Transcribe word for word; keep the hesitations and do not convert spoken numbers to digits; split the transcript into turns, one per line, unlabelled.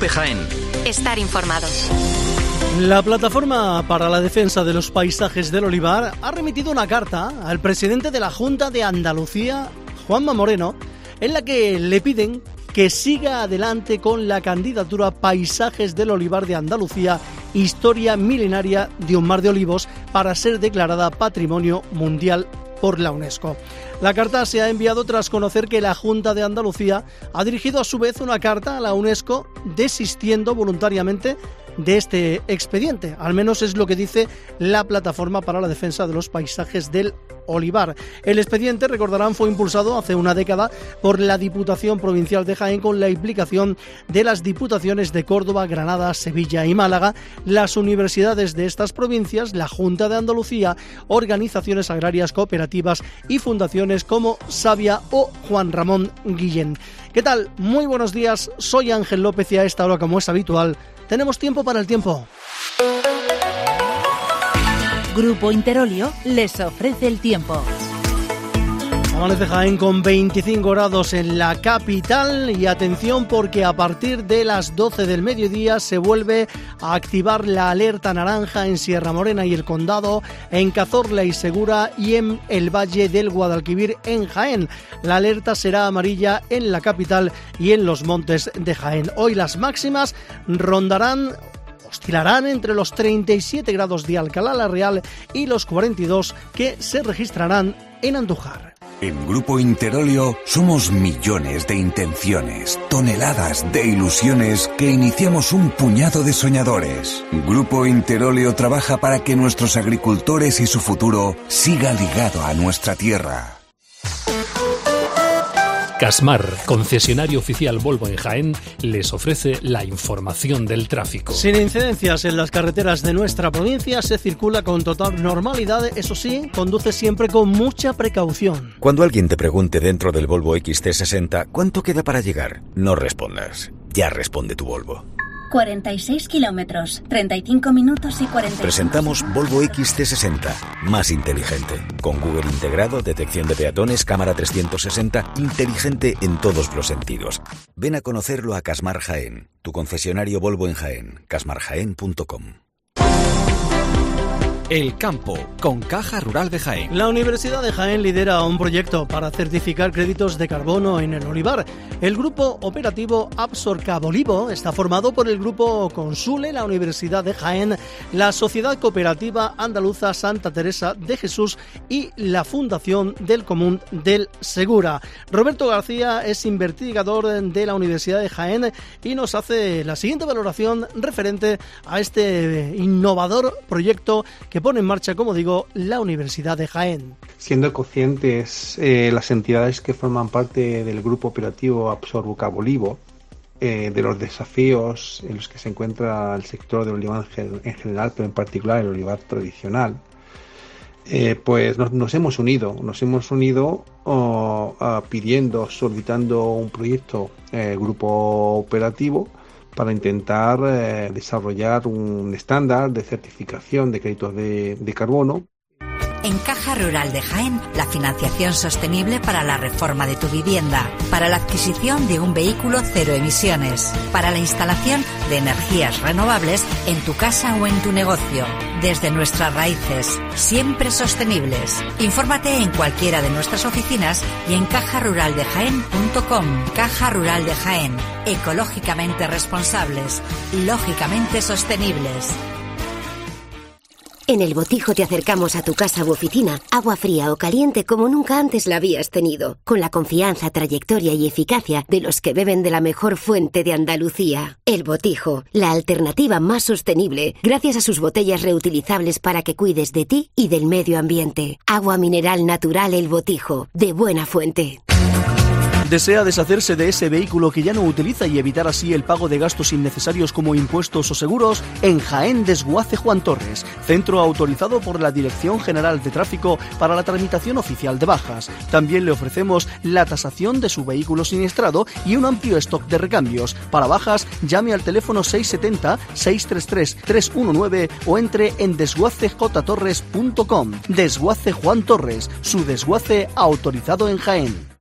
COPE Jaén.
Estar informado.
La Plataforma para la Defensa de los Paisajes del Olivar ha remitido una carta al presidente de la Junta de Andalucía, Juanma Moreno, en la que le piden que siga adelante con la candidatura Paisajes del Olivar de Andalucía, historia milenaria de un mar de olivos, para ser declarada Patrimonio Mundial por la UNESCO. La carta se ha enviado tras conocer que la Junta de Andalucía ha dirigido a su vez una carta a la UNESCO desistiendo voluntariamente de este expediente. Al menos es lo que dice la Plataforma para la Defensa de los Paisajes del Olivar. El expediente, recordarán, fue impulsado hace una década por la Diputación Provincial de Jaén con la implicación de las Diputaciones de Córdoba, Granada, Sevilla y Málaga, las universidades de estas provincias, la Junta de Andalucía, organizaciones agrarias, cooperativas y fundaciones como Savia o Juan Ramón Guillén. ¿Qué tal? Muy buenos días, soy Ángel López y a esta hora, como es habitual, tenemos tiempo para el tiempo.
Grupo Interolio les ofrece el tiempo.
Amanece Jaén con veinticinco grados en la capital y atención porque a partir de las doce del mediodía se vuelve a activar la alerta naranja en Sierra Morena y el Condado, en Cazorla y Segura y en el Valle del Guadalquivir en Jaén. La alerta será amarilla en la capital y en los montes de Jaén. Hoy las máximas rondarán... oscilarán entre los treinta y siete grados de Alcalá la Real y los cuarenta y dos que se registrarán en Andújar.
En Grupo Interolio somos millones de intenciones, toneladas de ilusiones que iniciamos un puñado de soñadores. Grupo Interolio trabaja para que nuestros agricultores y su futuro siga ligado a nuestra tierra.
Casmar, concesionario oficial Volvo en Jaén, les ofrece la información del tráfico.
Sin incidencias en las carreteras de nuestra provincia, se circula con total normalidad. Eso sí, conduce siempre con mucha precaución.
Cuando alguien te pregunte dentro del Volvo X C sesenta ¿cuánto queda para llegar? No respondas. Ya responde tu Volvo.
cuarenta y seis kilómetros, treinta y cinco minutos y cuarenta.
Presentamos Volvo X C sesenta, más inteligente. Con Google integrado, detección de peatones, cámara trescientos sesenta, inteligente en todos los sentidos. Ven a conocerlo a Casmar Jaén, tu concesionario Volvo en Jaén, casmar jaén punto com.
El campo, con Caja Rural de Jaén.
La Universidad de Jaén lidera un proyecto para certificar créditos de carbono en el olivar. El grupo operativo Absorcabolivo está formado por el grupo Consule, la Universidad de Jaén, la Sociedad Cooperativa Andaluza Santa Teresa de Jesús y la Fundación del Común del Segura. Roberto García es investigador de la Universidad de Jaén y nos hace la siguiente valoración referente a este innovador proyecto que pone en marcha, como digo, la Universidad de Jaén.
Siendo conscientes eh, las entidades que forman parte del grupo operativo Absorcabolivo eh, de los desafíos en los que se encuentra el sector del olivar en general, pero en particular el olivar tradicional, eh, pues nos, nos hemos unido, nos hemos unido oh, uh, pidiendo, solicitando un proyecto, eh, grupo operativo, para intentar eh, desarrollar un estándar de certificación de créditos de, de carbono.
En Caja Rural de Jaén, la financiación sostenible para la reforma de tu vivienda, para la adquisición de un vehículo cero emisiones, para la instalación de energías renovables en tu casa o en tu negocio. Desde nuestras raíces, siempre sostenibles. Infórmate en cualquiera de nuestras oficinas y en caja rural de jaén punto com. Caja Rural de Jaén, ecológicamente responsables, lógicamente sostenibles.
En El Botijo te acercamos a tu casa u oficina agua fría o caliente como nunca antes la habías tenido, con la confianza, trayectoria y eficacia de los que beben de la mejor fuente de Andalucía. El Botijo, la alternativa más sostenible, gracias a sus botellas reutilizables para que cuides de ti y del medio ambiente. Agua mineral natural El Botijo, de buena fuente.
¿Desea deshacerse de ese vehículo que ya no utiliza y evitar así el pago de gastos innecesarios como impuestos o seguros? En Jaén Desguace Juan Torres, centro autorizado por la Dirección General de Tráfico para la tramitación oficial de bajas. También le ofrecemos la tasación de su vehículo siniestrado y un amplio stock de recambios. Para bajas, llame al teléfono seis siete cero, seis tres tres, tres uno nueve o entre en desguace j torres punto com. Desguace Juan Torres, su desguace autorizado en Jaén.